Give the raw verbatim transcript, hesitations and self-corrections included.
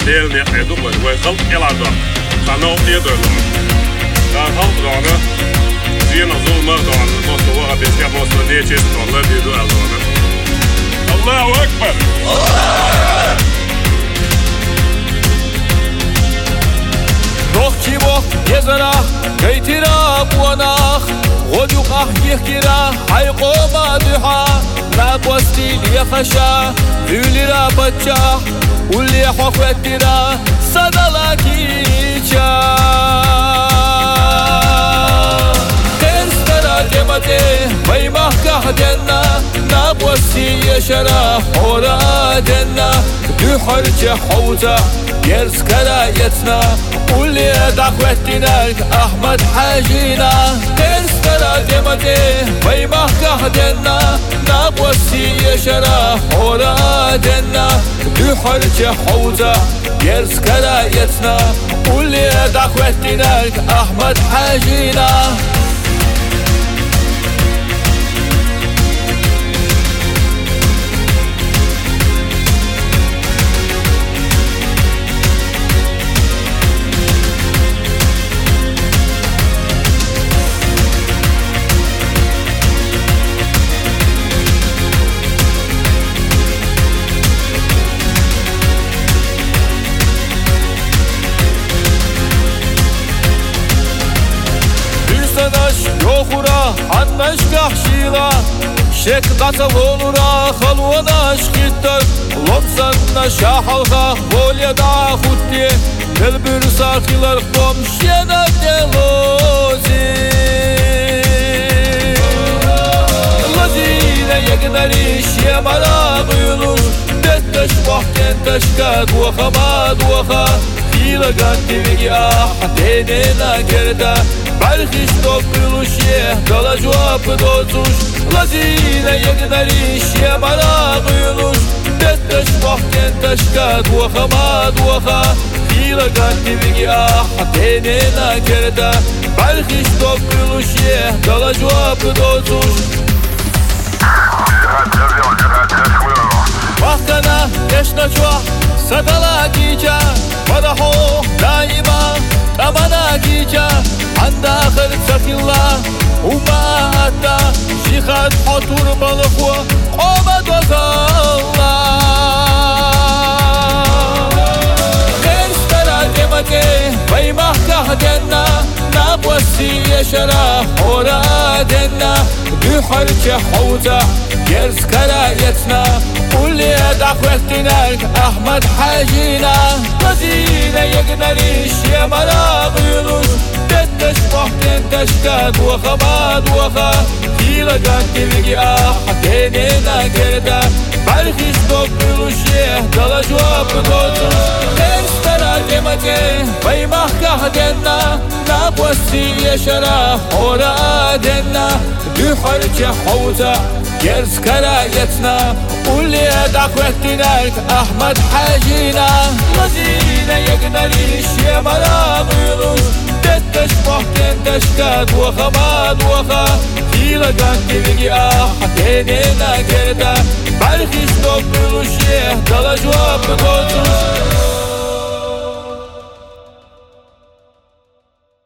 delen är då vad det helt hela dagen. Kan nog det då. Där halt dagen. Sina zulmar dagen måste vara beska måste det just Allah det då alltså. Allahu akbar. نوخي بوخ يزرا كيترا بوناخ غدو قحيه كرا حيقو مادحا ناقوستي لي خشا ذولي رابتشا واللي حوفترا صدلاكي چا ترسترا جمتي بيمه كهدنا ناقوستي يشرا حورا دنا دحرج حوتا يرس كرايتنا واللي دعوتناك أحمد حاجينا ترسترا دمتي بيمه كهدنا نابوسي يشرا حورا دنا دحرج حوتا يرس كرايتنا واللي دعوتناك أحمد حاجينا يوخورا عناش كحشيلا شك قتلونورا خلوناش كتر لطسنا شاحلها بوليا دا خوتي البر ساخيلر قمشينا دلوزي الذين يقدريش يا مراغيلوش دتش وحكين تشكات وخماد وخا خيلا قانتي بيجي حتينينا كردا برخش توبلوش يه دالا جواب دوزوش لذينا يقدريش يا مراغيلوش دتش وحكين تشكات وخماد وخا خيلا قانتي بيجي حتينينا كردا برخش توبلوش يه دالا جواب دوزوش وقتنا يشنا جوا سدلا جيجا فرحو دائما تمنا جيجا عند آخر سخيلا وما أدى شيخات حطور ملخوة قومت وزالا خير سترا دمتي بيمه كهدنا نابوسي يشرا حورا دنا دحرج حوتا يرس كرايتنا واللي دعوتناك أحمد حاجينا لذينا يقدريش يا مراغيلوش دتش وحكين تشكات وخماد وخا خيلا قانتي بيجي حتينينا كردا برخش توبلوش يه دالا جواب دوزوش ترسترا دمتي بيمه كهدنا نابوسي يشرا حورا دنا دحرج حوتا يرس كرايتنا واللي دعوتناك أحمد حاجينا لذينا يقدريش يا مراغيلوش دتش وحكين تشكات وخماد وخا خيلا قانتي بيجي حتينينا كردا برخش توبلوش يه دالا جواب دوزوش